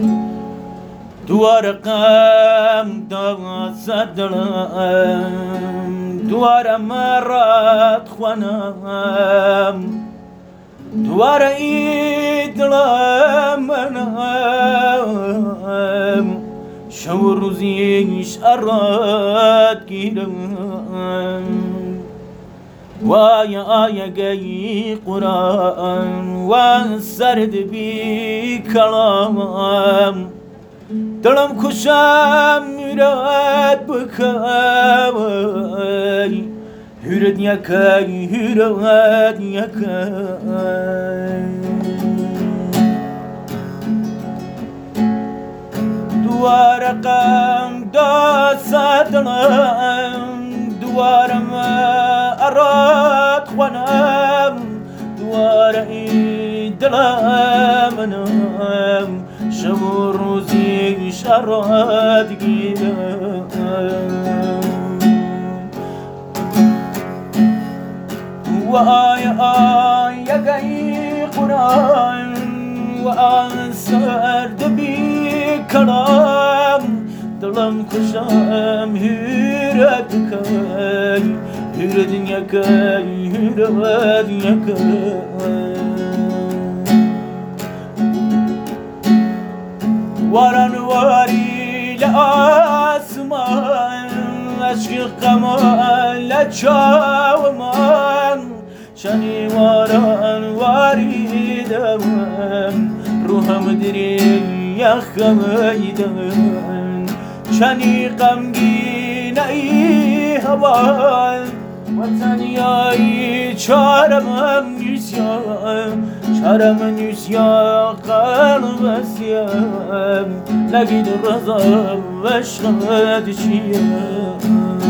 دوار قم دست دلم دوار مرات خوانم دوار ای دلم منم شو روزیش اراد گیرم وای آیگی قرآن و سرد بی کلام دلم کشم میرد بکوی هرد یکی هرد یکی دوار قم دست دلم دوارم اراد خوانم دوار ای دلم منم شب و روزی شراد گیرم و آی یکی قرآن و آن سرد بی کلام دلم کشم هیرت کی هیرت یکی هیرت یکی وارن واری لآسمان عشق قمال چاومان شنی وارن واری دوام روحم دری یخم ایدم شنی غمگین ای هوان وطنیایی چارم نسیان قلب سیم نگید رضا و عشقت چیم